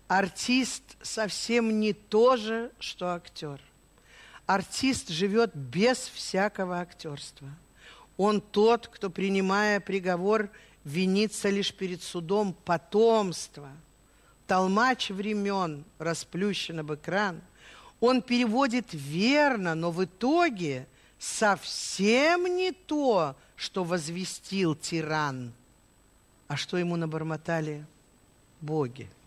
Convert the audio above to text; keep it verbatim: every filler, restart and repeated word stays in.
Артист совсем не то же, что актер. Артист живет без всякого актерства. Он тот, кто, принимая приговор, винится лишь перед судом потомства. Толмач времен расплющен об экран. Он переводит верно, но в итоге совсем не то, что возвестил тиран. А что ему набормотали боги?